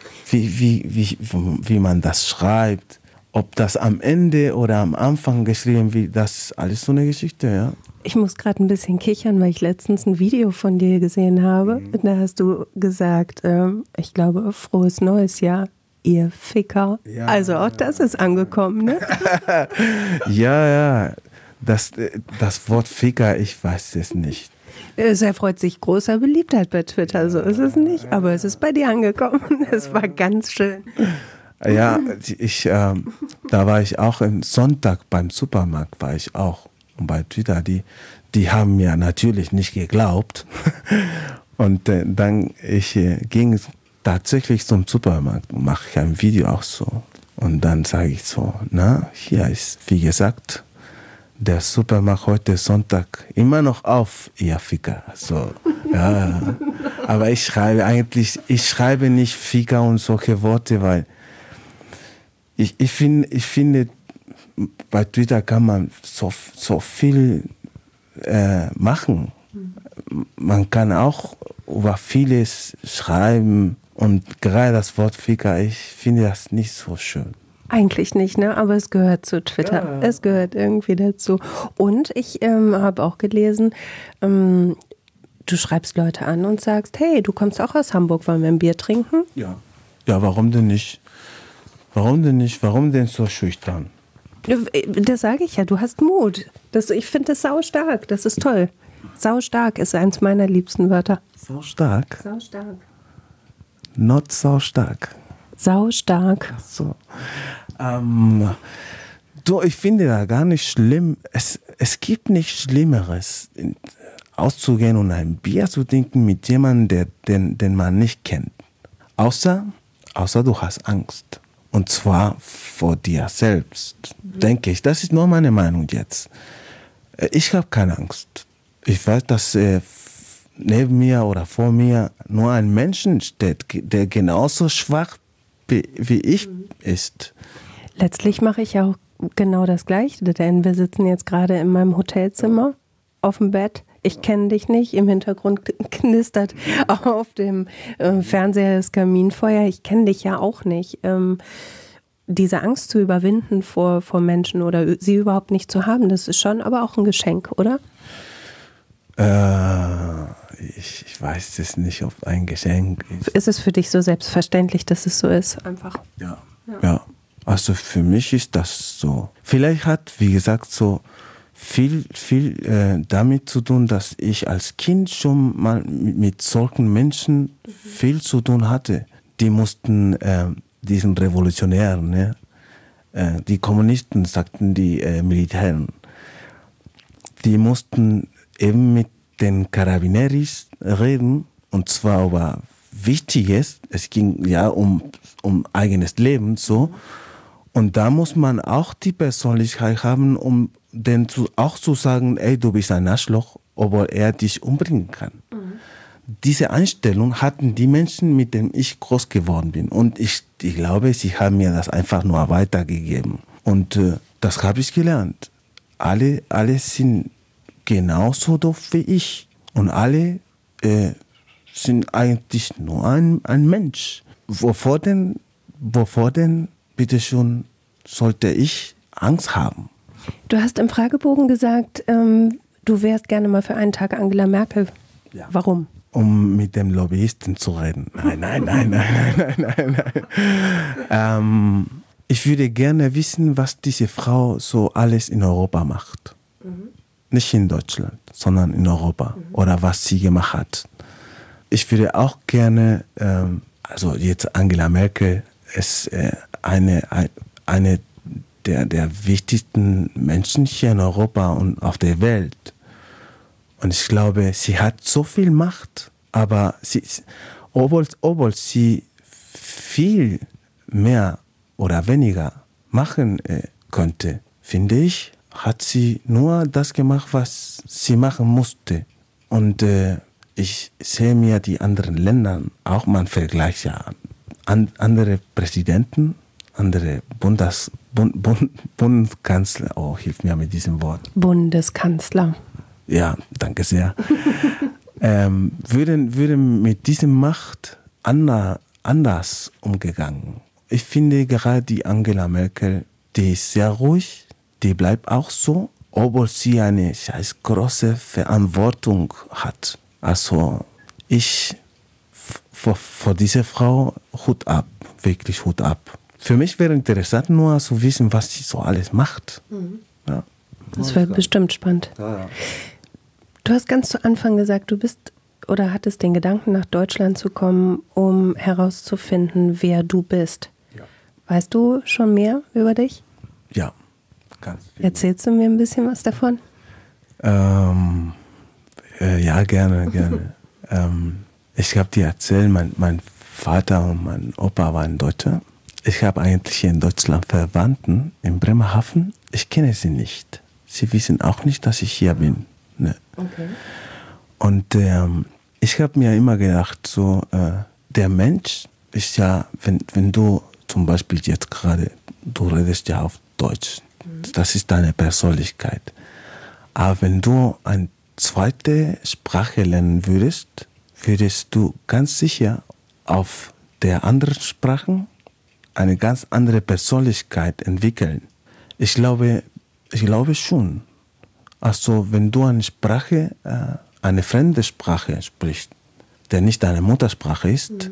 Wie man das schreibt, ob das am Ende oder am Anfang geschrieben wird, das ist alles so eine Geschichte, ja. Ich muss gerade ein bisschen kichern, weil ich letztens ein Video von dir gesehen habe. Da hast du gesagt, ich glaube, frohes neues Jahr, ihr Ficker. Ja, also auch das ist angekommen, ne? Ja, das Wort Ficker, ich weiß es nicht. Es erfreut sich großer Beliebtheit bei Twitter, so ist es nicht. Aber es ist bei dir angekommen. Es war ganz schön. Ja, da war ich auch am Sonntag beim Supermarkt, war ich auch. Und bei Twitter, Die haben mir natürlich nicht geglaubt. Und dann ging tatsächlich zum Supermarkt, mache ich ein Video auch so. Und dann sage ich so, na, hier ist, wie gesagt, der Supermarkt heute Sonntag immer noch auf, ihr Ficker. So, ja. Aber ich schreibe nicht Ficker und solche Worte, weil ich finde, bei Twitter kann man so viel machen. Man kann auch über vieles schreiben und gerade das Wort Ficker, ich finde das nicht so schön. Eigentlich nicht, ne? Aber es gehört zu Twitter. Ja. Es gehört irgendwie dazu. Und ich habe auch gelesen, du schreibst Leute an und sagst, hey, du kommst auch aus Hamburg, wollen wir ein Bier trinken? Ja. Ja, warum denn nicht? Warum denn nicht? Warum denn so schüchtern? Das sage ich ja, du hast Mut. Ich finde das saustark, das ist toll. Saustark ist eins meiner liebsten Wörter. Saustark? Saustark. Not saustark. Saustark. Ach so. Du, ich finde da gar nicht schlimm. Es gibt nichts Schlimmeres, auszugehen und ein Bier zu trinken mit jemandem, den man nicht kennt. Außer du hast Angst. Und zwar vor dir selbst, denke ich. Das ist nur meine Meinung jetzt. Ich habe keine Angst. Ich weiß, dass neben mir oder vor mir nur ein Mensch steht, der genauso schwach wie ich ist. Letztlich mache ich auch genau das Gleiche, denn wir sitzen jetzt gerade in meinem Hotelzimmer auf dem Bett. Ich kenne dich nicht. Im Hintergrund knistert auf dem Fernseher das Kaminfeuer. Ich kenne dich ja auch nicht. Diese Angst zu überwinden vor Menschen oder sie überhaupt nicht zu haben, das ist schon aber auch ein Geschenk, oder? Ich weiß es nicht, ob ein Geschenk ist. Ist es für dich so selbstverständlich, dass es so ist? Einfach. Ja. Also für mich ist das so. Vielleicht hat, wie gesagt, so viel damit zu tun, dass ich als Kind schon mal mit solchen Menschen viel zu tun hatte. Die mussten, diesen Revolutionären, ne? Die Kommunisten, sagten die Militären, die mussten eben mit den Carabineros reden, und zwar über Wichtiges. Es ging ja um eigenes Leben, so. Und da muss man auch die Persönlichkeit haben, um den auch zu sagen, ey, du bist ein Arschloch, obwohl er dich umbringen kann. Mhm. Diese Einstellung hatten die Menschen, mit denen ich groß geworden bin. Und ich glaube, sie haben mir das einfach nur weitergegeben. Und das habe ich gelernt. Alle sind genauso doof wie ich. Und alle sind eigentlich nur ein Mensch. Wovor denn, bitteschön, sollte ich Angst haben? Du hast im Fragebogen gesagt, du wärst gerne mal für einen Tag Angela Merkel. Ja. Warum? Um mit dem Lobbyisten zu reden. Nein. Ich würde gerne wissen, was diese Frau so alles in Europa macht. Mhm. Nicht in Deutschland, sondern in Europa. Mhm. Oder was sie gemacht hat. Ich würde auch gerne, also jetzt Angela Merkel ist eine der wichtigsten Menschen hier in Europa und auf der Welt. Und ich glaube, sie hat so viel Macht, aber obwohl sie viel mehr oder weniger machen könnte, finde ich, hat sie nur das gemacht, was sie machen musste. Und ich sehe mir die anderen Länder, auch man vergleicht ja andere Präsidenten, andere Bundeskanzler, oh, hilf mir mit diesem Wort. Bundeskanzler. Ja, danke sehr. würden mit diesem Macht anders umgegangen. Ich finde gerade die Angela Merkel, die ist sehr ruhig, die bleibt auch so, obwohl sie eine scheiß große Verantwortung hat. Also vor dieser Frau Hut ab, wirklich Hut ab. Für mich wäre interessant nur zu wissen, was sie so alles macht. Mhm. Ja. Das wäre bestimmt spannend. Ja. Du hast ganz zu Anfang gesagt, du bist oder hattest den Gedanken, nach Deutschland zu kommen, um herauszufinden, wer du bist. Ja. Weißt du schon mehr über dich? Ja, ganz viel. Erzählst du mir ein bisschen was davon? Ja, gerne, gerne. Ich habe dir erzählt, mein Vater und mein Opa waren Deutsche. Ich habe eigentlich hier in Deutschland Verwandten in Bremerhaven. Ich kenne sie nicht. Sie wissen auch nicht, dass ich hier bin. Ne? Okay. Und ich habe mir immer gedacht, so der Mensch ist ja, wenn du zum Beispiel jetzt gerade, du redest ja auf Deutsch, das ist deine Persönlichkeit. Aber wenn du eine zweite Sprache lernen würdest, würdest du ganz sicher auf der anderen Sprache eine ganz andere Persönlichkeit entwickeln. Ich glaube schon. Also wenn du eine Sprache, eine fremde Sprache sprichst, der nicht deine Muttersprache ist,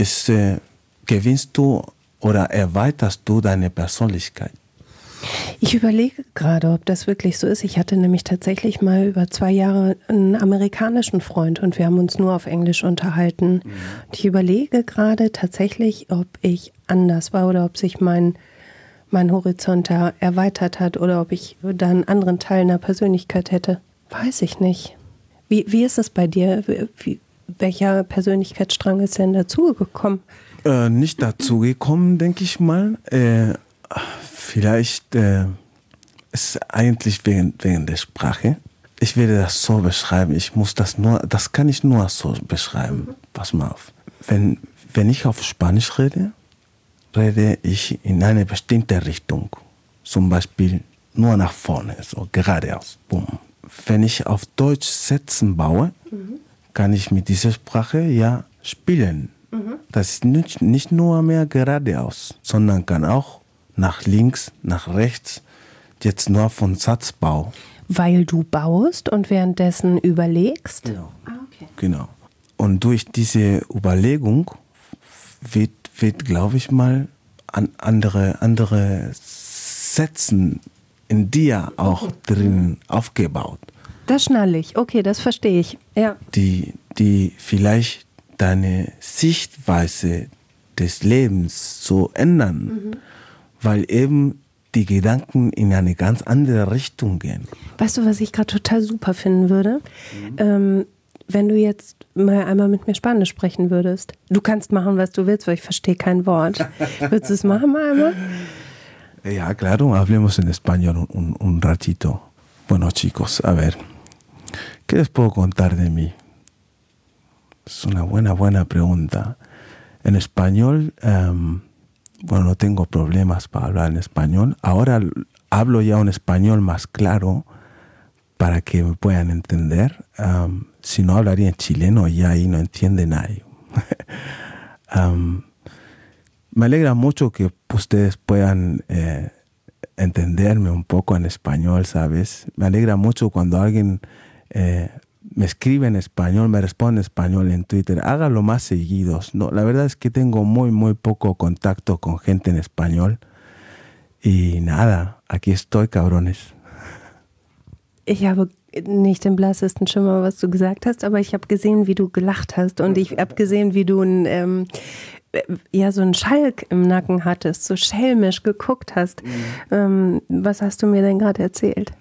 gewinnst du oder erweiterst du deine Persönlichkeit. Ich überlege gerade, ob das wirklich so ist. Ich hatte nämlich tatsächlich mal über 2 Jahre einen amerikanischen Freund und wir haben uns nur auf Englisch unterhalten. Und ich überlege gerade tatsächlich, ob ich anders war oder ob sich mein Horizont da erweitert hat oder ob ich da einen anderen Teil einer Persönlichkeit hätte. Weiß ich nicht. Wie ist es bei dir? Welcher Persönlichkeitsstrang ist denn dazugekommen? Nicht dazugekommen, denke ich mal. Vielleicht ist eigentlich wegen der Sprache. Ich werde das so beschreiben. Das kann ich nur so beschreiben. Pass mal auf. Wenn ich auf Spanisch rede ich in eine bestimmte Richtung. Zum Beispiel nur nach vorne, so geradeaus. Boom. Wenn ich auf Deutsch Sätzen baue, kann ich mit dieser Sprache ja spielen. Das ist nicht nur mehr geradeaus, sondern kann auch nach links, nach rechts, jetzt nur von Satzbau. Weil du baust und währenddessen überlegst? Genau. Okay. Genau. Und durch diese Überlegung wird glaube ich mal, andere Sätzen in dir auch drin aufgebaut. Das schnalle ich. Okay, das verstehe ich. Ja. Die vielleicht deine Sichtweise des Lebens so ändern, weil eben die Gedanken in eine ganz andere Richtung gehen. Weißt du, was ich gerade total super finden würde? Wenn du jetzt mal einmal mit mir Spanisch sprechen würdest. Du kannst machen, was du willst, weil ich verstehe kein Wort. Würdest du es machen mal einmal? Ja, claro, hablemos en español un ratito. Bueno, chicos, a ver, ¿qué les puedo contar de mí? Es una buena pregunta. En español, bueno, no tengo problemas para hablar en español. Ahora hablo ya un español más claro para que me puedan entender. Si no hablaría en chileno, ya ahí no entiende nadie. Me alegra mucho que ustedes puedan entenderme un poco en español, ¿sabes? Me alegra mucho cuando alguien me escribe en español, me responde en español en Twitter. Hágalo más seguidos. No, la verdad es que tengo muy poco contacto con gente en español. Y nada, aquí estoy, cabrones. Ich habe nicht den blassesten Schimmer, was du gesagt hast, aber ich habe gesehen, wie du gelacht hast und ich habe gesehen, wie du so einen Schalk im Nacken hattest, so schelmisch geguckt hast. Was hast du mir denn gerade erzählt?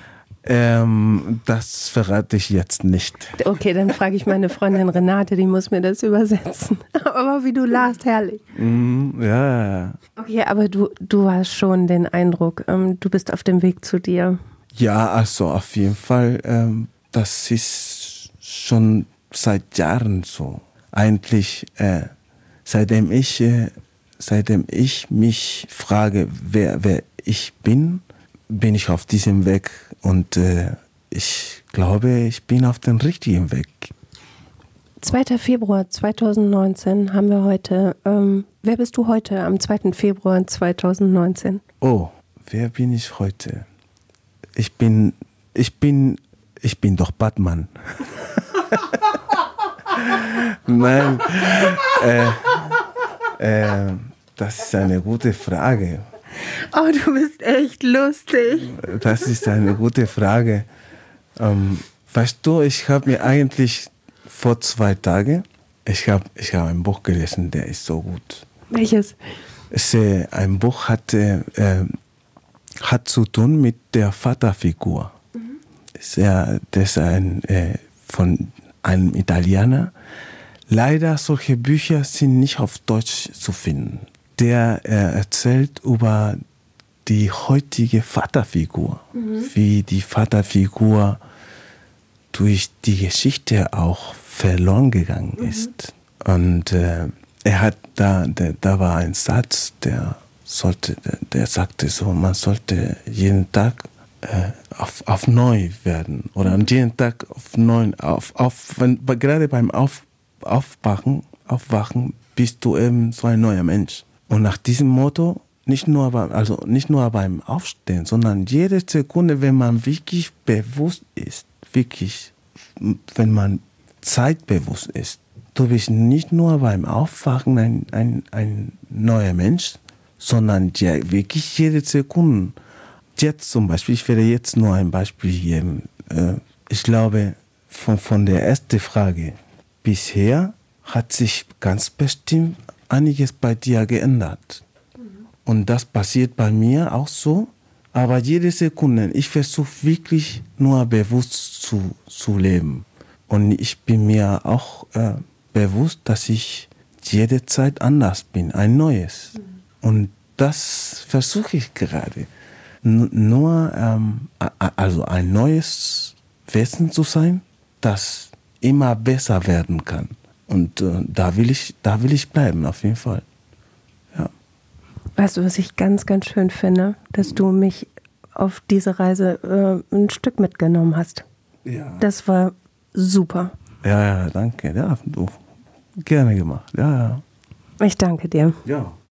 Das verrate ich jetzt nicht. Okay, dann frage ich meine Freundin Renate, die muss mir das übersetzen. Aber wie du lachst, herrlich. Ja. Okay, aber du hast schon den Eindruck, du bist auf dem Weg zu dir. Ja, also auf jeden Fall, das ist schon seit Jahren so. Eigentlich, seitdem ich mich frage, wer ich bin ich auf diesem Weg und ich glaube, ich bin auf dem richtigen Weg. 2. Februar 2019 haben wir heute. Wer bist du heute am 2. Februar 2019? Oh, wer bin ich heute? Ich bin doch Batman. Nein, das ist eine gute Frage. Oh, du bist echt lustig. Das ist eine gute Frage. Weißt du, ich habe mir eigentlich vor 2 Tagen, ich hab ein Buch gelesen, der ist so gut. Welches? Ein Buch hat zu tun mit der Vaterfigur. der ist von einem Italiener. Leider, solche Bücher sind nicht auf Deutsch zu finden. Der erzählt über die heutige Vaterfigur, wie die Vaterfigur durch die Geschichte auch verloren gegangen ist. Und er hat da war ein Satz, der sagte so, man sollte jeden Tag auf neu werden oder jeden Tag auf neu, gerade beim Aufwachen bist du eben so ein neuer Mensch. Und nach diesem Motto, nicht nur beim Aufstehen, sondern jede Sekunde, wenn man wirklich bewusst ist, wenn man zeitbewusst ist, du bist nicht nur beim Aufwachen ein neuer Mensch, sondern wirklich jede Sekunde. Jetzt zum Beispiel, ich werde jetzt nur ein Beispiel geben. Ich glaube, von der ersten Frage bisher hat sich ganz bestimmt einiges bei dir geändert. Und das passiert bei mir auch so. Aber jede Sekunde, ich versuche wirklich nur bewusst zu leben. Und ich bin mir auch bewusst, dass ich jede Zeit anders bin, ein Neues. Und das versuche ich gerade. Also ein neues Wesen zu sein, das immer besser werden kann. Und da will ich bleiben, auf jeden Fall. Ja. Weißt du, was ich ganz, ganz schön finde? Dass du mich auf diese Reise ein Stück mitgenommen hast. Ja. Das war super. Ja, danke. Ja, du, gerne gemacht. Ja. Ich danke dir. Ja.